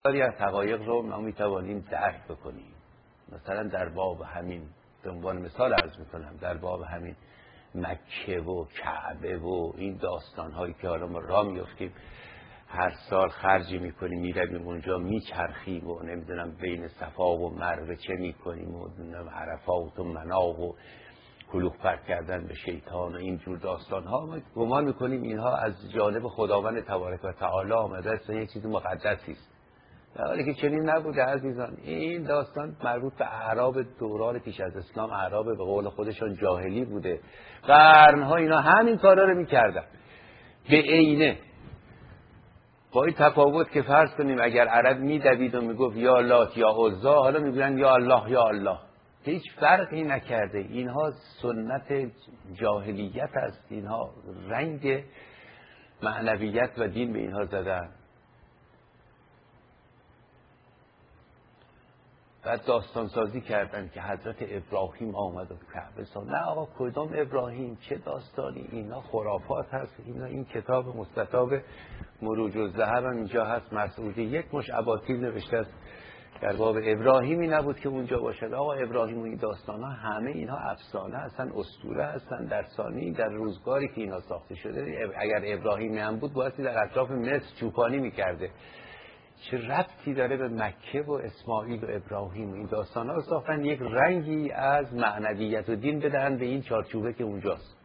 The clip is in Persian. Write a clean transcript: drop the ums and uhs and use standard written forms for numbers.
بسیاری از حقایق رو ما میتوانیم درک بکنیم. مثلا در باب همین، به عنوان مثال عرض میکنم، در باب همین مکه و کعبه و این داستان هایی که حالا ما راه میافتیم، هر سال خرجی میکنیم میرویم اونجا میچرخیم و نمیدونم بین صفا و مروه چه میکنیم و عرفات و منا و کلوخ پرت کردن به شیطان و اینجور داستان ها. ما گمان میکنیم اینها از جانب خداوند تبارک و تعالی آمده است و یک چیز مقدسی است، در حالی که چنین نبوده عزیزان. این داستان مربوط به اعراب دوران پیش از اسلام، اعراب به قول خودشان جاهلی بوده. قرنها اینا همین کارا رو میکردن به عینه، با این تفاوت که فرض کنیم اگر عرب میدوید و میگفت یا لات یا عزا، حالا میگن یا الله یا الله، هیچ فرقی نکرده. اینها سنت جاهلیت است، اینها رنگ معنویت و دین به اینها زدن. بعد داستان سازی کردن که حضرت ابراهیم آمد و کعبه ساخت. نه آقا، کدام ابراهیم؟ چه داستانی؟ اینا خرافات هست. اینا این کتاب مستطاب مروج الذهب هم اینجا هست، مسعودی یک مش اباطیل نوشته است در باب ابراهیمی نبود که اونجا باشد. آقا ابراهیم و این داستان ها همه اینها افسانه هستن، اسطوره هستن، درسانی در روزگاری که اینا ساخته شده. اگر ابراهیمی هم بود بایستی در اطراف مصر چوپانی میکرده. چه ربطی داره به مکه و اسماعیل و ابراهیم؟ این داستان ها رو ساختن یک رنگی از معنویت و دین بدهن به این چارچوبه که اونجاست.